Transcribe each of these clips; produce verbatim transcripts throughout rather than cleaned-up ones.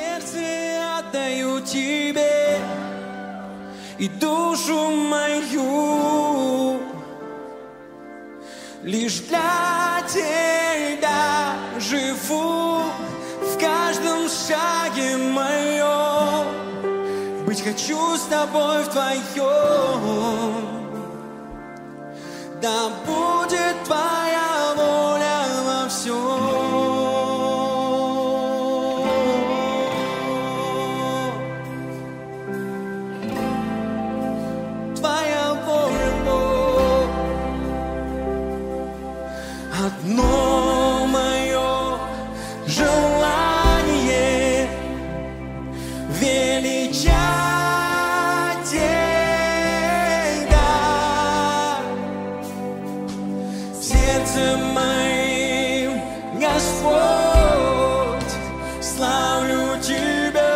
Сердце отдаю тебе и душу мою. Лишь для тебя живу, в каждом шаге моем. Быть хочу с тобой вдвоем. Да будет твоя воля во всем. Твоя воля, Бог. Одно мое желание величать тебя. Сердцем моим, Господь, славлю тебя.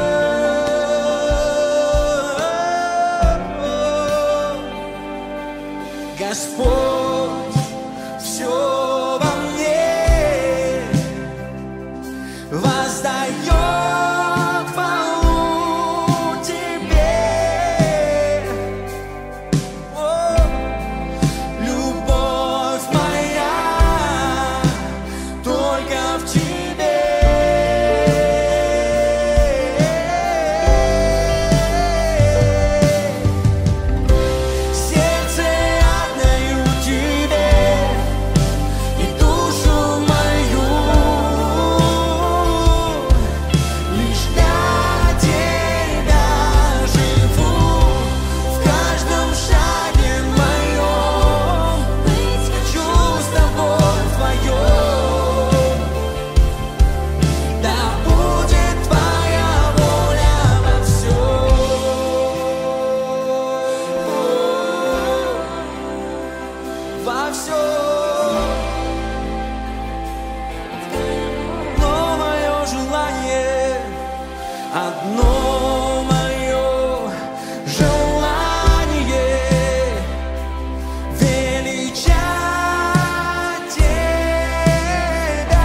Господь, все во мне воздает хвалу тебе. О, любовь моя только в тебе. Сердце отдаю тебе и душу мою. Лишь для тебя живу, в каждом шаге моем. Быть хочу с тобой вдвоем. Да будет твоя воля во всем. Во всем. Одно мое желание, одно мое желание величать тебя.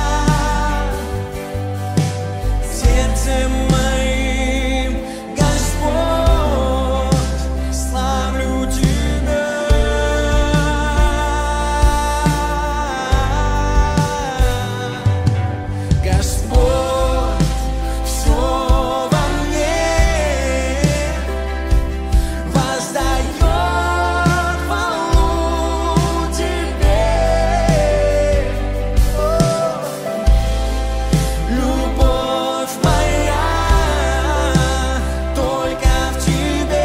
Сердцем моим, Господь, славлю тебя. Господь, все во мне воздает хвалу тебе. О, любовь моя только в тебе.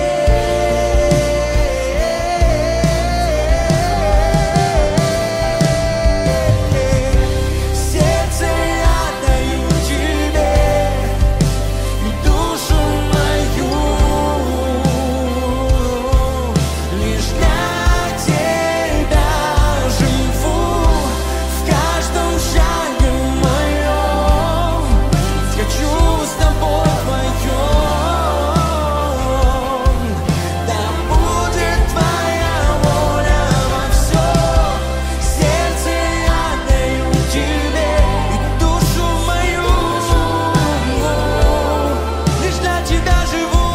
Сердце отдаю тебе и душу мою. Лишь для тебя живу, в каждом шаге моем. Хочу с тобой вдвоем. Да будет твоя воля во всем. Сердце отдаю тебе и душу мою. Лишь для тебя живу,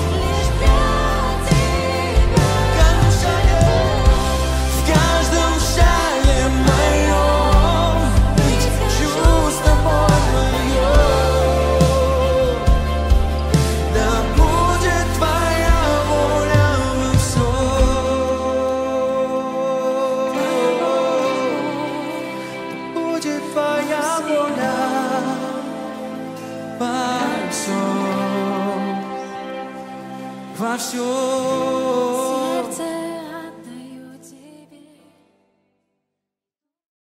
в каждом шаге моем. Быть хочу с тобой вдвоем. Да будет твоя воля во всем. Да будет твоя воля во всем. Во всем.